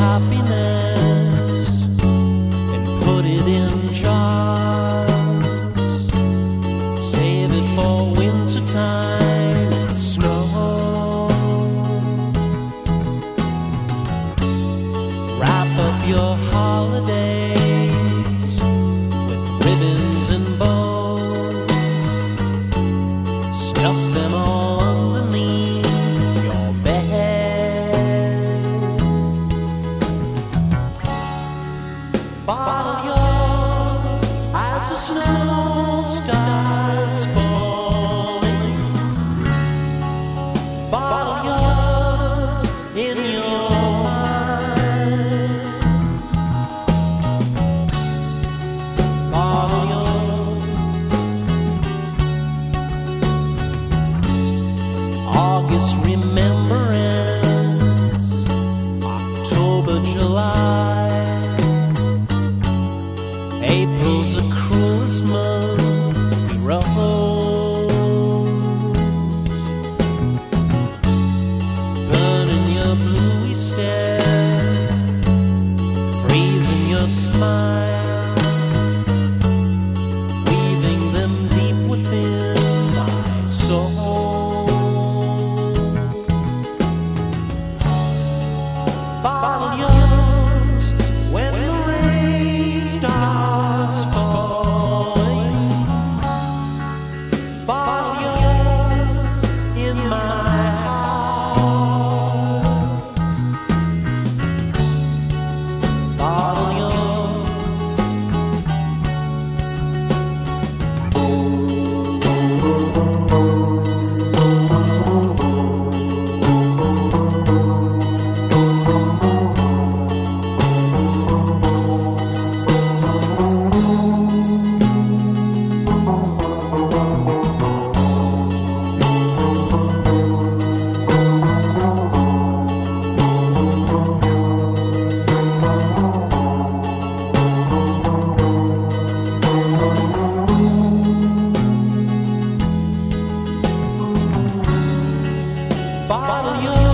happiness and put it in jars. Save it for wintertime and snow. Wrap up your holidays with ribbons and bows. Stuff them all underneath your bed. Bottle yours as the snow starts falling. Bottle yours in your mind. Bottle yours. August remembrance, October, July. April's the cruelest month we rose. Burning your bluey stare, freezing your smile, weaving them deep within my soul. Bottle yours when the rain starts falling. Bottle yours in my heart. Bottle yours. Bottle yours.